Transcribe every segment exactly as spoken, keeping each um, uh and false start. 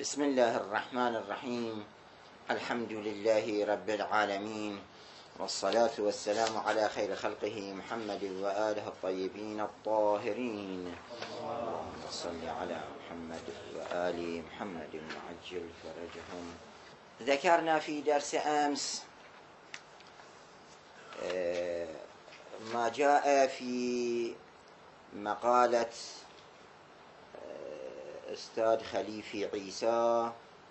بسم الله الرحمن الرحيم. الحمد لله رب العالمين، والصلاة والسلام على خير خلقه محمد وآله الطيبين الطاهرين. اللهم صل على محمد وآل محمد وعجل فرجهم. ذكرنا في درس أمس ما جاء في مقالة أستاذ خليفي عيسى،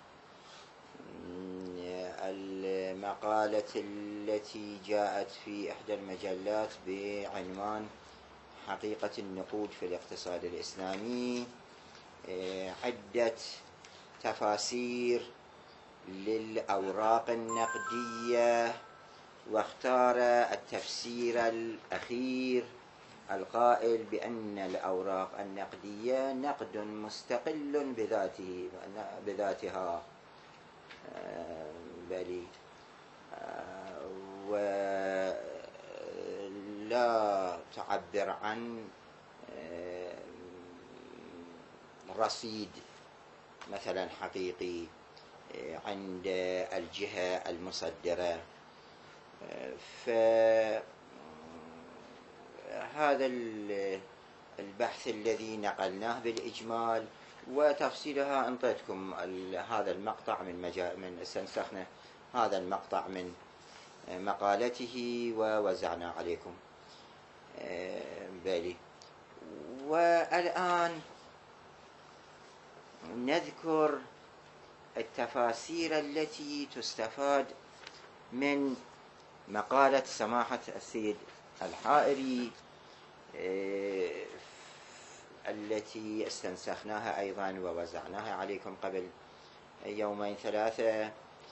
المقالة التي جاءت في إحدى المجلات بعنوان حقيقة النقود في الاقتصاد الإسلامي، عدة تفاسير للأوراق النقدية، واختار التفسير الأخير القائل بأن الأوراق النقدية نقد مستقل بذاته بذاتها بل ولا تعبر عن رصيد مثلا حقيقي عند الجهة المصدرة. فهذا البحث الذي نقلناه بالإجمال وتفصيلها انطيتكم هذا المقطع من مجال من استنسخنا هذا المقطع من مقالته ووزعنا عليكم بالي. والآن نذكر التفاسير التي تستفاد من مقالة سماحة السيد الحائري التي استنسخناها أيضا ووزعناها عليكم قبل يومين ثلاثة.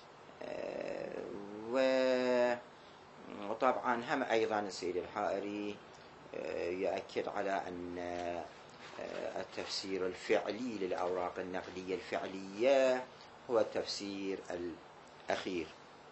وطبعا هم أيضا السيد الحائري يؤكد على أن التفسير الفعلي للأوراق النقدية الفعلية هو التفسير الأخير.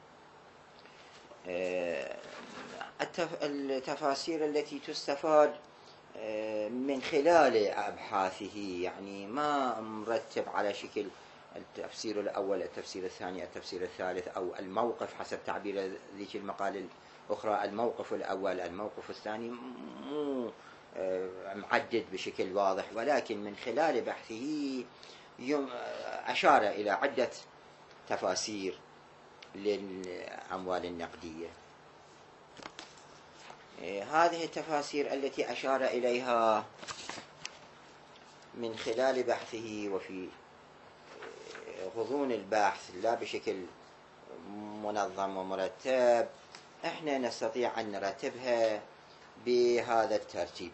التفاسير التي تستفاد من خلال أبحاثه، يعني ما مرتب على شكل التفسير الأول التفسير الثاني التفسير الثالث، أو الموقف حسب تعبير ذيك المقالة الأخرى، الموقف الأول الموقف الثاني، مو معدد بشكل واضح، ولكن من خلال بحثه أشار إلى عدة تفاسير للأموال النقدية. هذه التفاسير التي أشار إليها من خلال بحثه وفي غضون البحث لا بشكل منظم ومرتب، احنا نستطيع أن نرتبها بهذا الترتيب.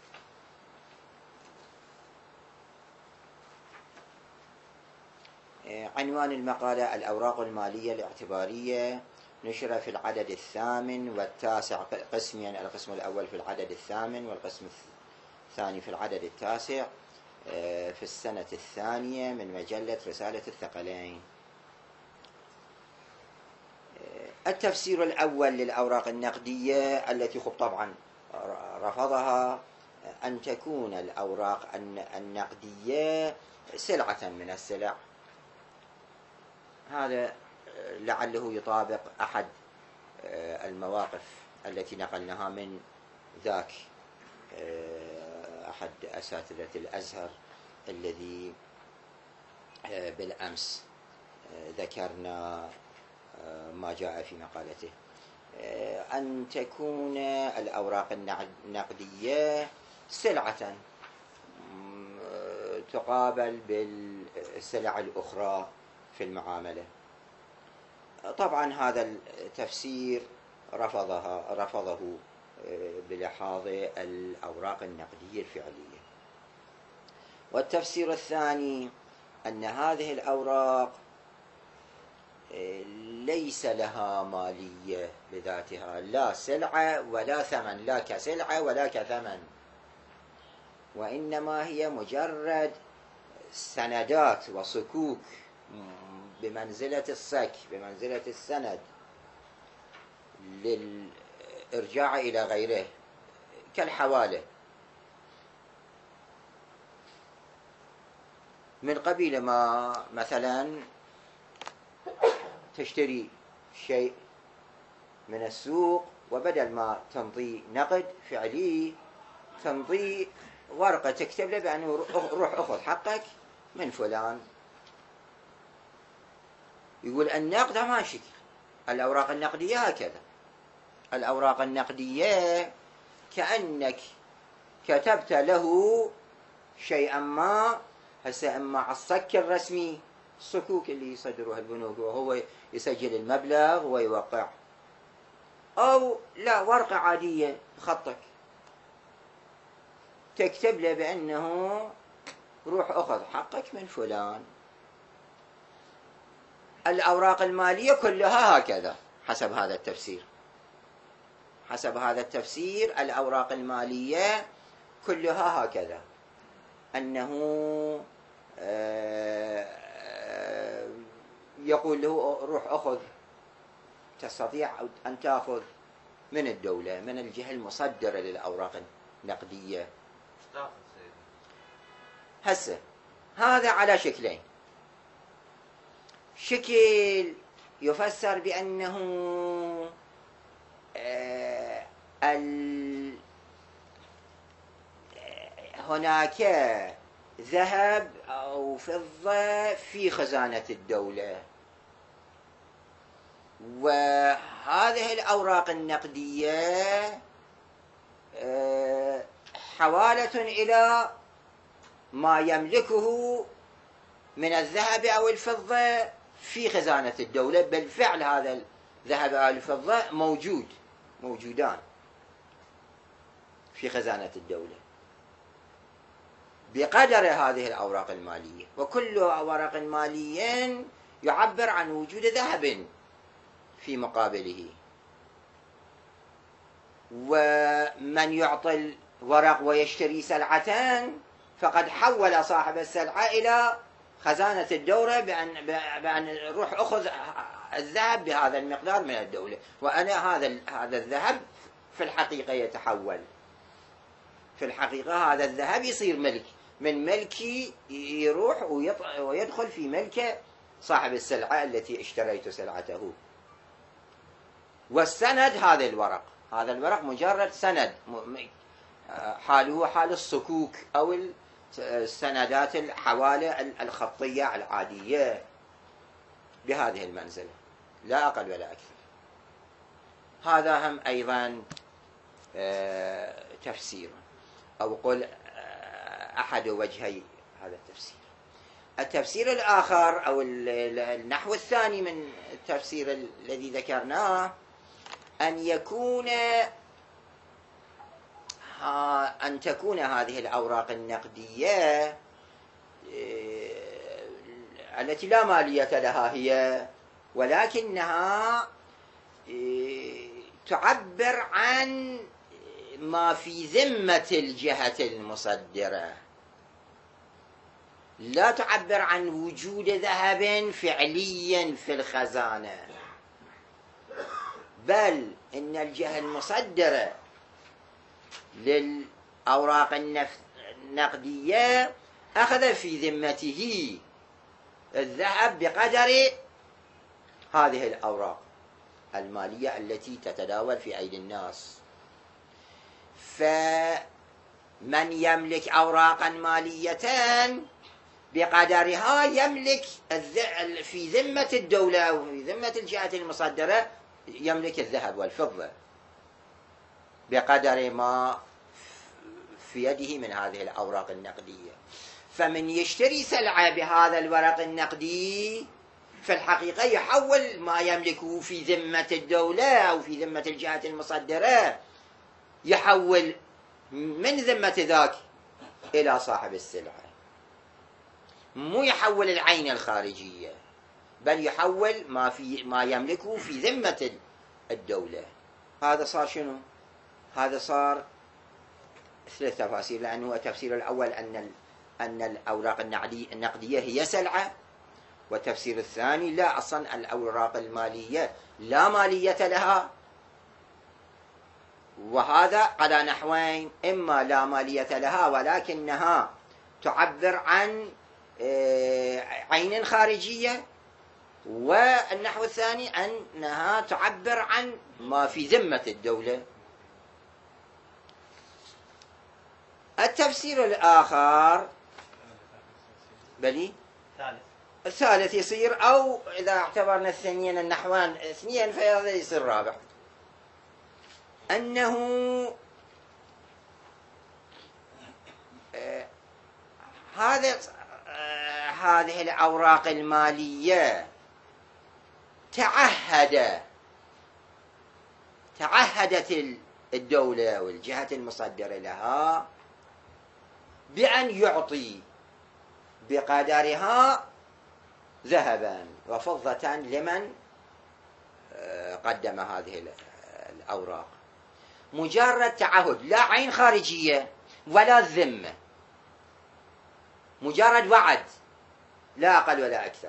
عنوان المقالة: الأوراق المالية الاعتبارية، نشر في العدد الثامن والتاسع قسمين، يعني القسم الأول في العدد الثامن والقسم الثاني في العدد التاسع في السنة الثانية من مجلة رسالة الثقلين. التفسير الأول للأوراق النقدية التي خب طبعا رفضها أن تكون الأوراق النقدية سلعة من السلع. هذا لعله يطابق أحد المواقف التي نقلناها من ذاك أحد أساتذة الأزهر الذي بالأمس ذكرنا ما جاء في مقالته، أن تكون الأوراق النقدية سلعة تقابل بالسلع الأخرى في المعاملة. طبعا هذا التفسير رفضها رفضه بلحاظ الأوراق النقدية الفعلية. والتفسير الثاني أن هذه الأوراق ليس لها مالية بذاتها، لا سلعة ولا ثمن، لا كسلعة ولا كثمن، وإنما هي مجرد سندات وصكوك بمنزلة الصك، بمنزلة السند للإرجاع إلى غيره كالحوالة. من قبيل ما مثلا تشتري شيء من السوق، وبدل ما تمضي نقد فعلي تمضي ورقة تكتب له بأنه روح أخذ حقك من فلان. يقول النقد ما شكل، الأوراق النقدية هكذا. الأوراق النقدية كأنك كتبت له شيئا ما. هسه اما على الصك الرسمي، الصكوك اللي يصدروها البنوك وهو يسجل المبلغ ويوقع، او لا ورقة عادية بخطك تكتب له بأنه روح أخذ حقك من فلان. الأوراق المالية كلها هكذا حسب هذا التفسير. حسب هذا التفسير الأوراق المالية كلها هكذا، أنه يقول له روح أخذ، تستطيع أن تأخذ من الدولة، من الجهة المصدرة للأوراق النقدية. هسه هذا على شكلين. شكل يفسر بأنه هناك ذهب أو فضة في خزانة الدولة، وهذه الأوراق النقدية حوالة إلى ما يملكه من الذهب أو الفضة في خزانة الدولة. بالفعل هذا الذهب أو الفضة موجود موجودان في خزانة الدولة بقدر هذه الأوراق المالية. وكل أوراق مالية يعبر عن وجود ذهب في مقابله. ومن يعطي الورق ويشتري سلعة فقد حول صاحب السلعة إلى خزانة الدولة بأن, بأن روح أخذ الذهب بهذا المقدار من الدولة، وأنا هذا هذا الذهب في الحقيقة يتحول، في الحقيقة هذا الذهب يصير ملك، من ملكي يروح ويدخل في ملك صاحب السلعة التي اشتريت سلعته. والسند هذا الورق، هذا الورق مجرد سند، حاله حال الصكوك أو السندات الحوالة الخطية العادية بهذه المنزلة، لا أقل ولا أكثر. هذا هم أيضا تفسير، أو قل أحد وجهي هذا التفسير. التفسير الآخر أو النحو الثاني من التفسير الذي ذكرناه أن يكون أن تكون هذه الأوراق النقدية التي لا مالية لها هي، ولكنها تعبر عن ما في ذمة الجهة المصدرة، لا تعبر عن وجود ذهب فعليا في الخزانة، بل إن الجهة المصدرة للأوراق النقدية أخذ في ذمته الذهب بقدر هذه الأوراق المالية التي تتداول في أيدي الناس. فمن يملك أوراقا مالية بقدرها يملك في ذمة الدولة وفي ذمة الجهة المصدرة يملك الذهب والفضة بقدر ما في يده من هذه الأوراق النقدية. فمن يشتري سلعة بهذا الورق النقدي في الحقيقة يحول ما يملكه في ذمة الدولة أو في ذمة الجهة المصدرة، يحول من ذمة ذاك إلى صاحب السلعة، مو يحول العين الخارجية، بل يحول ما في ما يملكه في ذمة الدولة. هذا صار شنو؟ هذا صار ثلاث تفاسير، لأنه التفسير الأول أن أن الأوراق النقدية هي سلعة، والتفسير الثاني لا، أصلا الأوراق المالية لا مالية لها. وهذا على نحوين: إما لا مالية لها ولكنها تعبر عن عين خارجية، والنحو الثاني أنها تعبر عن ما في ذمة الدولة. التفسير الآخر بلي الثالث يصير، أو إذا اعتبرنا الثانيين النحوان اثنين فهذا يصير رابع، أنه آه هذا آه هذه الأوراق المالية تعهد تعهدت الدولة والجهة المصدرة لها بأن يعطي بقدرها ذهبا وفضة لمن قدم هذه الأوراق. مجرد تعهد، لا عين خارجية ولا ذمة، مجرد وعد لا أقل ولا أكثر.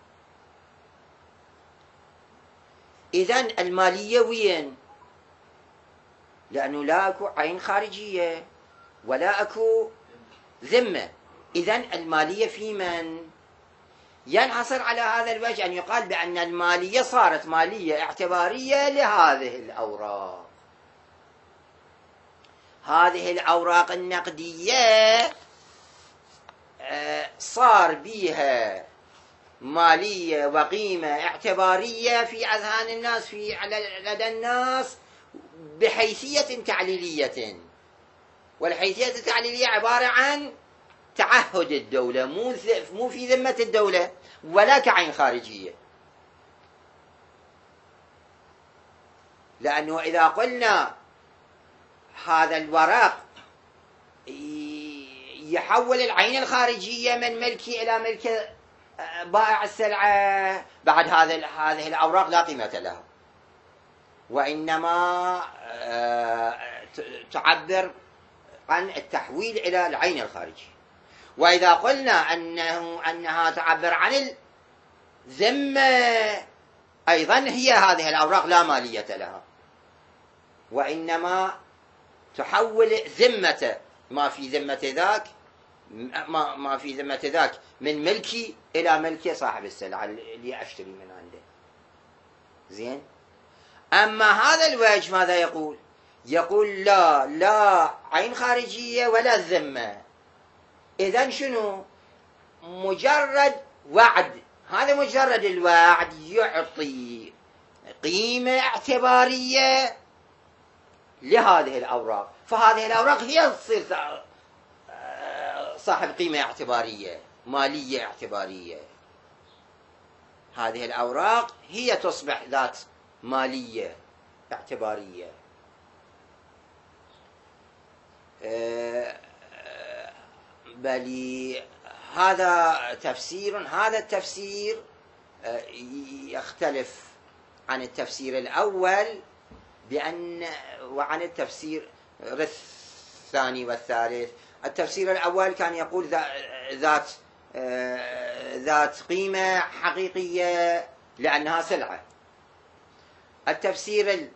إذن المالية وين؟ لأنه لا أكو عين خارجية ولا أكو ذمة، إذن المالية في من؟ ينحصر على هذا الوجه أن يقال بأن المالية صارت مالية اعتبارية لهذه الأوراق. هذه الأوراق النقدية صار بها مالية وقيمة اعتبارية في أذهان الناس، في لدى الناس، بحيثية تعليلية. والحيثية التعليلية عبارة عن تعهد الدولة، مو مو في ذمة الدولة ولا كعين خارجية. لأنه إذا قلنا هذا الورق يحول العين الخارجية من ملكي إلى ملك بائع السلعة، بعد هذا هذه الأوراق لا قيمة لها، وإنما تعبر عن التحويل إلى العين الخارجية. وإذا قلنا أنه أنها تعبر عن الذمة، أيضا هي هذه الأوراق لا مالية لها، وإنما تحول ذمة ما في ذمة ذاك ما ما في ذمة ذاك من ملكي إلى ملك صاحب السلعة اللي أشتري من عنده. زين. أما هذا الوجه ماذا يقول؟ يقول لا لا عين خارجية ولا ذمة. إذن شنو؟ مجرد وعد، هذا مجرد الوعد يعطي قيمة اعتبارية لهذه الأوراق، فهذه الأوراق هي تصير صاحب قيمة اعتبارية مالية اعتبارية. هذه الأوراق هي تصبح ذات مالية اعتبارية. بل هذا تفسير، هذا التفسير يختلف عن التفسير الأول بأن وعن التفسير الثاني والثالث. التفسير الأول كان يقول ذات ذات قيمة حقيقية لأنها سلعة. التفسير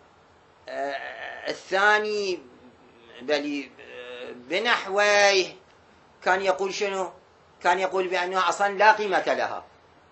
الثاني بل بنحوه كان يقول شنو؟ كان يقول بأنها أصلا لا قيمة لها،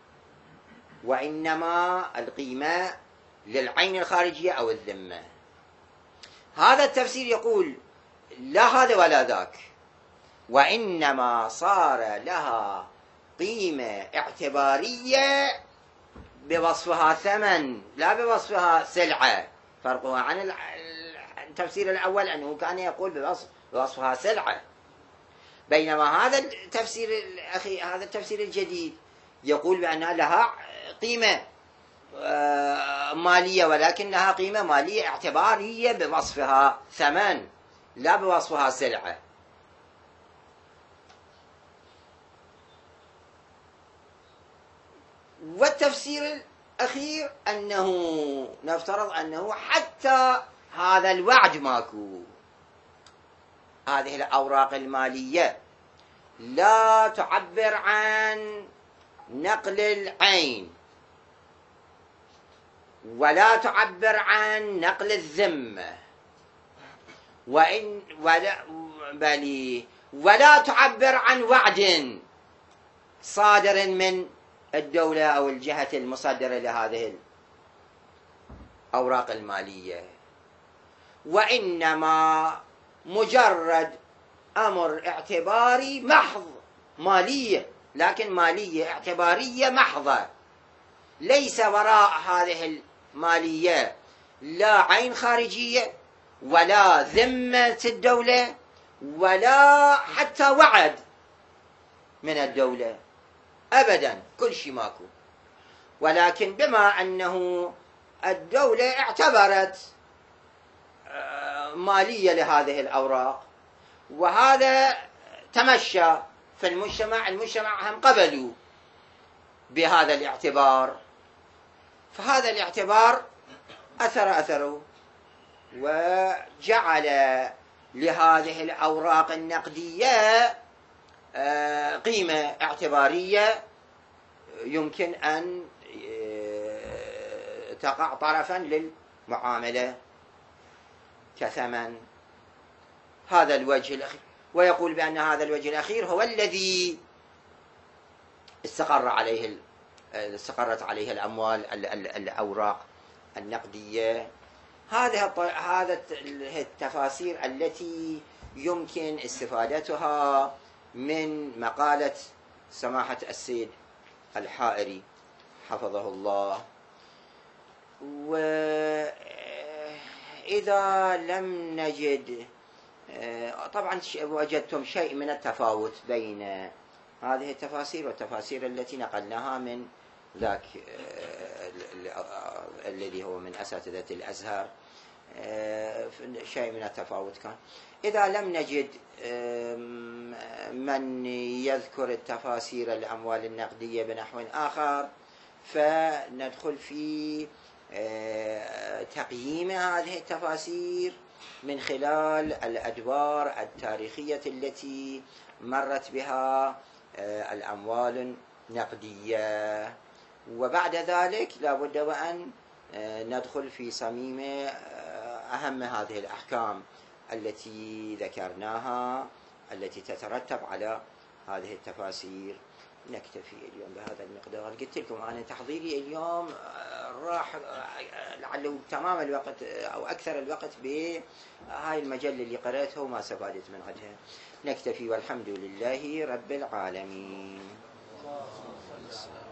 وإنما القيمة للعين الخارجية أو الذمة. هذا التفسير يقول لا هذا ولا ذاك، وإنما صار لها قيمة اعتبارية بوصفها ثمن لا بوصفها سلعة. فرقها عن التفسير الأول أنه كان يقول بوصف بوصفها سلعة، بينما هذا التفسير الأخي هذا التفسير الجديد يقول بأنها لها قيمة مالية، ولكن لها قيمة مالية اعتبارية بوصفها ثمن لا بوصفها سلعة. والتفسير الأخير أنه نفترض أنه حتى هذا الوعد ماكو، هذه الأوراق المالية لا تعبر عن نقل العين ولا تعبر عن نقل الذمة، وإن ولا بل ولا تعبر عن وعد صادر من الدولة أو الجهة المصدرة لهذه الأوراق المالية، وإنما مجرد أمر اعتباري محض، مالية، لكن مالية اعتبارية محضة، ليس وراء هذه المالية لا عين خارجية ولا ذمة الدولة ولا حتى وعد من الدولة أبدا، كل شيء ماكو. ولكن بما أنه الدولة اعتبرت مالية لهذه الأوراق، وهذا تمشى في المجتمع، المجتمع هم قبلوا بهذا الاعتبار، فهذا الاعتبار أثر أثره وجعل لهذه الأوراق النقدية قيمة اعتبارية يمكن أن تقع طرفا للمعاملة كثمن. هذا الوجه الأخير، ويقول بأن هذا الوجه الأخير هو الذي استقر عليه استقرت عليه الأموال الأوراق النقدية. هذه هذا التفاسير التي يمكن استفادتها من مقالة سماحة السيد الحائري حفظه الله. وإذا لم نجد، طبعا وجدتم شيء من التفاوت بين هذه التفاسير والتفاسير التي نقلناها من ذاك الذي هو من أساتذة الأزهر، شيء من التفاوت كان. إذا لم نجد من يذكر التفاسير الأموال النقدية بنحو آخر، فندخل في تقييم هذه التفاسير من خلال الأدوار التاريخية التي مرت بها الأموال النقدية. وبعد ذلك لا بد وأن ندخل في صميم أهم هذه الأحكام التي ذكرناها التي تترتب على هذه التفاسير. نكتفي اليوم بهذا المقدار. قلت لكم أنا تحضيري اليوم راح لعله تمام الوقت أو أكثر الوقت بهاي المجلة اللي قرأتها وما استفادت من عندها. نكتفي والحمد لله رب العالمين.